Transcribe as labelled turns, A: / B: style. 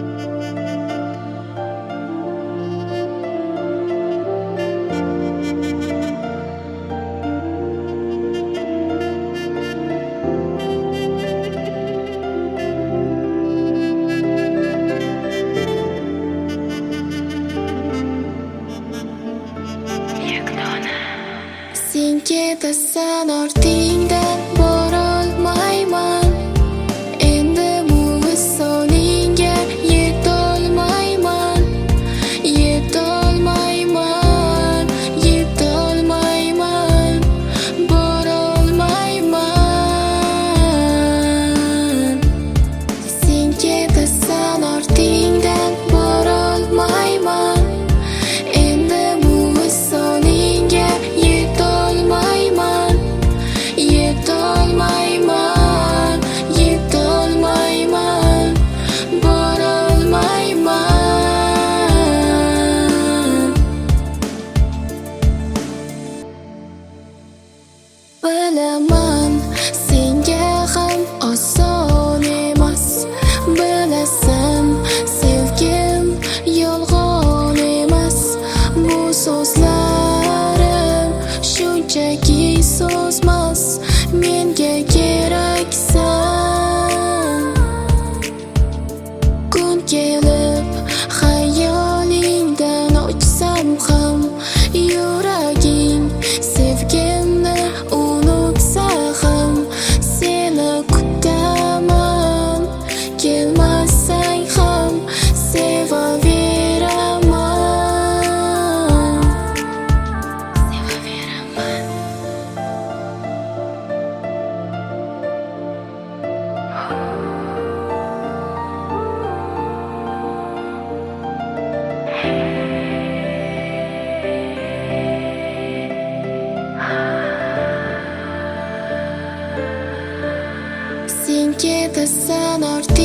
A: Sen ketasan ortingdan borolmayman. Endi bu visolingga yetolmayman. Borolmayman. Sen ketasan ortingdan borolmayman. Endi bu visolingga yetolmayman. Bilaman, senga ham oson emas. Bilasan, sevgim yolg'on emas. Bu so'zlarim shunchaki so'zmas. Menga keraksan. Kun kelib xayolingdan ochsam ham yuraging sevgimni unutsa ham seni kutaman. Kelmasang ham sevaveraman. Sen ketasan ortingdan